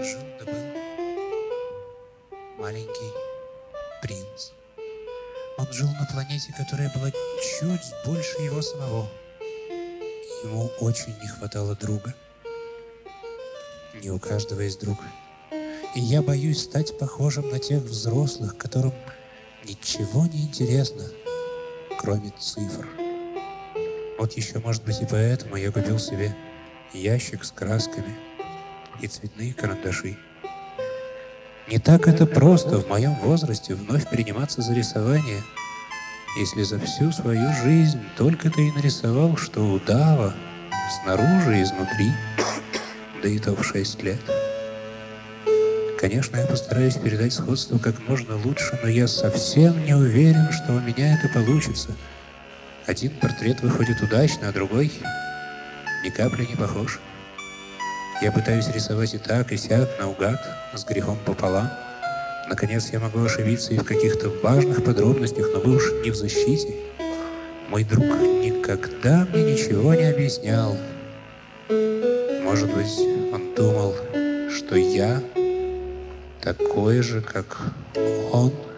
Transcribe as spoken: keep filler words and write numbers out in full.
Жил да был маленький принц. Он жил на планете, которая была чуть больше его самого. И ему очень не хватало друга. Не у каждого есть друг. И я боюсь стать похожим на тех взрослых, которым ничего не интересно, кроме цифр. Вот еще, может быть, и поэтому я купил себе ящик с красками и цветные карандаши. Не так это просто в моем возрасте вновь приниматься за рисование, если за всю свою жизнь только ты и нарисовал, что удава снаружи и изнутри, да и то в шесть лет. Конечно, я постараюсь передать сходство как можно лучше, но я совсем не уверен, что у меня это получится. Один портрет выходит удачно, а другой ни капли не похож. Я пытаюсь рисовать и так, и сяк, наугад, с грехом пополам. Наконец, я могу ошибиться и в каких-то важных подробностях, но вы уж не в защите. Мой друг никогда мне ничего не объяснял. Может быть, он думал, что я такой же, как он.